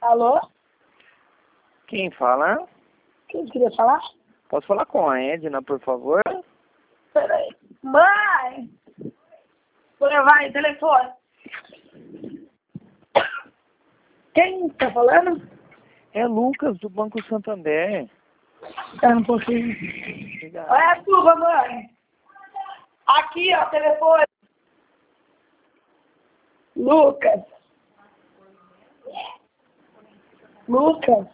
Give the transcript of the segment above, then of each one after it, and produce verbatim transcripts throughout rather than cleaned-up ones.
Alô? Quem fala? Quem queria falar? Posso falar com a Edna, por favor? Peraí. Mãe! Vou levar aí, telefone. Quem tá falando? É Lucas, do Banco Santander. Tá um pouquinho. Obrigado. Olha a sua, mãe. Aqui, ó, telefone. Lucas. Lucas.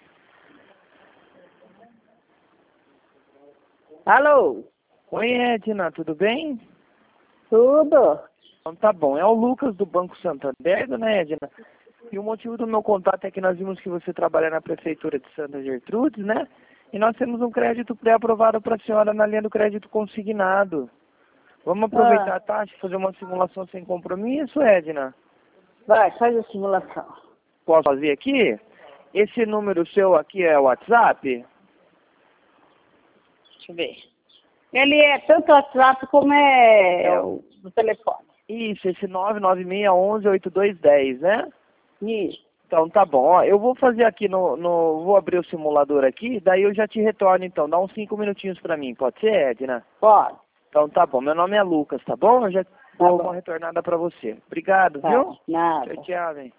Alô? Oi, Edna, tudo bem? Tudo? Então tá bom. É o Lucas, do Banco Santander, né, Edna? E o motivo do meu contato é que nós vimos que você trabalha na Prefeitura de Santa Gertrudes, né? E nós temos um crédito pré-aprovado para a senhora na linha do crédito consignado. Vamos aproveitar Ah, a taxa e fazer uma simulação sem compromisso, Edna? vai, faz a simulação. Posso fazer aqui? Esse número seu aqui é o WhatsApp? Deixa eu ver. Ele é tanto WhatsApp como é, é o do telefone. Isso, esse nove nove seis um um oito dois um zero, né? Isso. Então tá bom, ó, eu vou fazer aqui no, no, vou abrir o simulador aqui, daí eu já te retorno então, dá uns cinco minutinhos pra mim, pode ser, Edna? Pode. Então tá bom, meu nome é Lucas, tá bom? Eu já dou bom. uma retornada pra você. Obrigado, Tá, viu? nada. Tchau, tchau, hein?